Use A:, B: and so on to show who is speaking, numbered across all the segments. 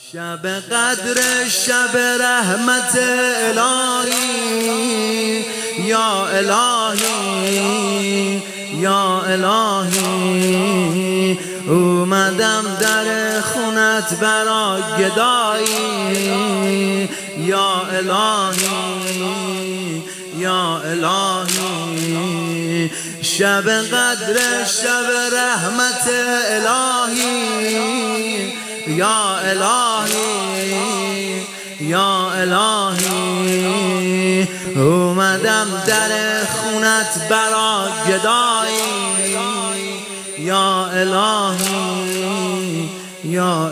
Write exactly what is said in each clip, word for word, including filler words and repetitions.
A: شب قدر شب رحمت الهی، یا الهی یا الهی، اومدم در خونت برا گدایی، یا الهی یا الهی. شب قدر شب رحمت الهی، یا الهی یا الهی، اومدم در خونت برا گدایی، یا الهی یا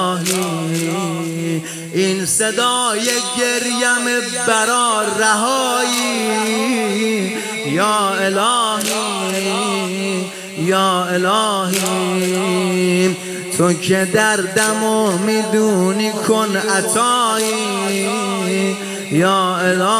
A: الهی. این صدای گریم برا رهایی، یا الهی یا الهی. تو که دردمو میدونی کن عطایی، یا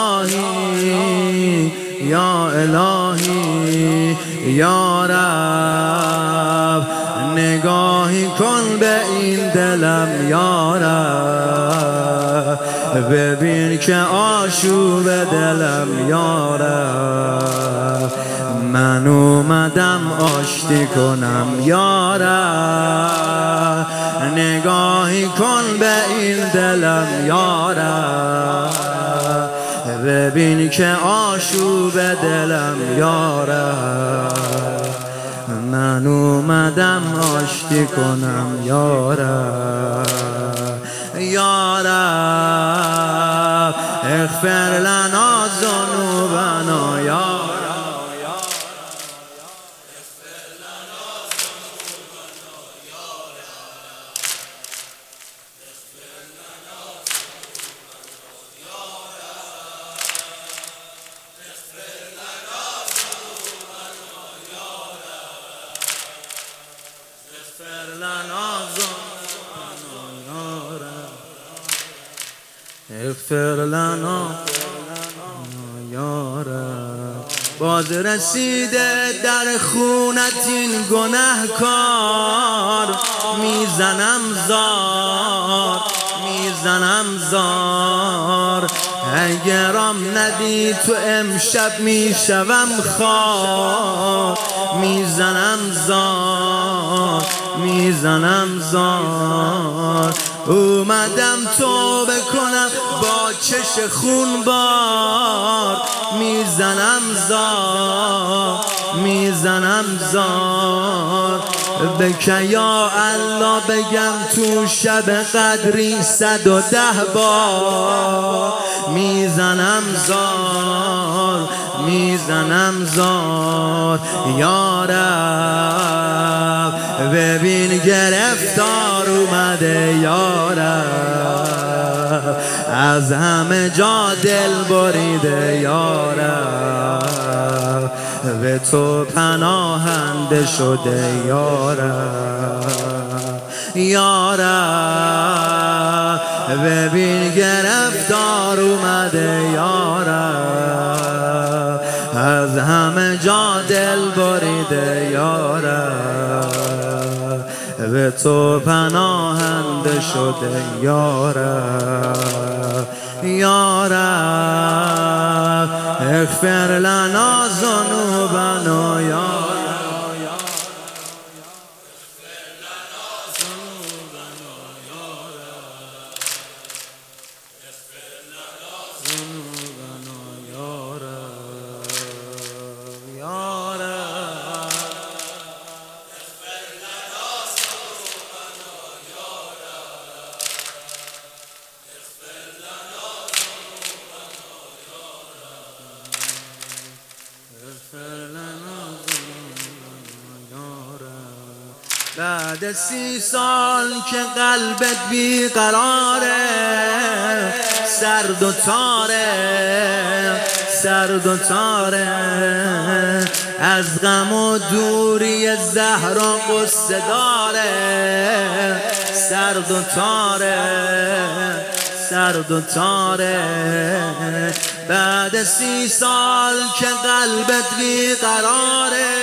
A: الهی یا الهی. یا رب نگاهی کن به این دلم، یا رب ببین که آشوب دلم، یا رب من اومدم آشتی کنم، یا رب نگاهی کن به این دلم، یا رب ببین که آشوب دلم، یا رب من اومدم آشتی کنم، یا رب یا رب اغفر لنا ذنوبنا، یا اغفر لنا یا رب. باز رسیده در خونت این گنهکار، میزنم زار میزنم زار، اگرم ندی تو امشب میشوم خوار، میزنم زار میزنم زار. اومدم توبه کنم با چش خونبار، میزنم زار میزنم زار. بکن یا الله بگم تو شب قدری صد و ده بار، میزنم زار میزنم زار. یا رب ببین گرفتار اومده، یا رب از همه جا دل بریده، یا رب به تو پناهنده شده، یا رب یا رب ببین گرفتار اومده، یا رب از همه جا دل بریده، یا رب به تو پناهنده شده، یا رب یا رب اغفر لنا ذنوبنا، یا بعد سی سال که قلبت بیقراره، سرد و تاره سرد و تاره، از غم و دوری زهرا قصه داره، سرد و تاره سرد و تاره. بعد سی سال که قلبت بیقراره،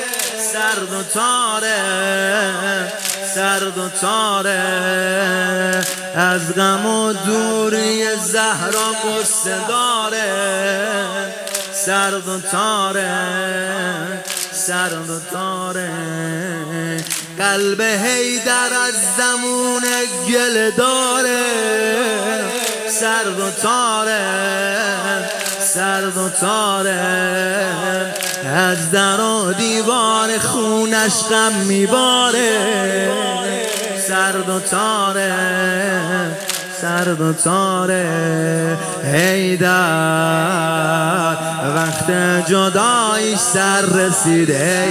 A: سرد و تاره سرد و تاره، از غم و دوری زهرا قصه داره، سرد و تاره سرد و تاره. قلب حیدر از زمون گل داره، سرد و تاره سرد و تاره. از در و دیوار خونش غم میباره، سرد و تاره سرد و تاره. حیدر وقت جدایش سر رسید،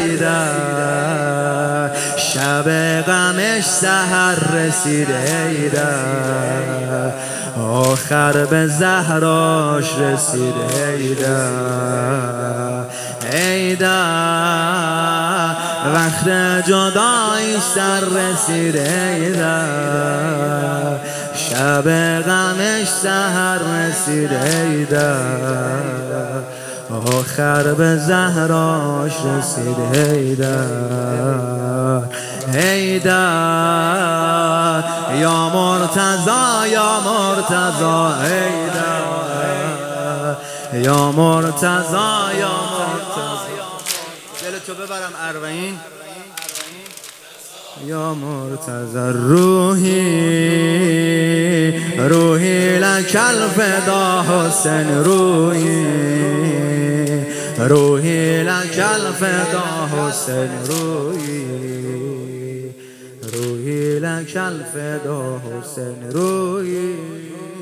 A: حیدر شب غمش سحر رسید، حیدر آخر به زهراش رسید، حیدر حیدر وقت جدایش سر رسید، حیدر شب غمش سحر رسید، حیدر آخر به زهراش رسید، حیدر حیدر یا مرتضی یا مرتضی، حیدر یا مرتضی یا مرتضی. دل تو ببرم اربعین یا مرتضی. روحی روحی لک الفدا حسین، روحی روحی لک الفدا حسین، روحی روحی لک الفدا حسین، روحی.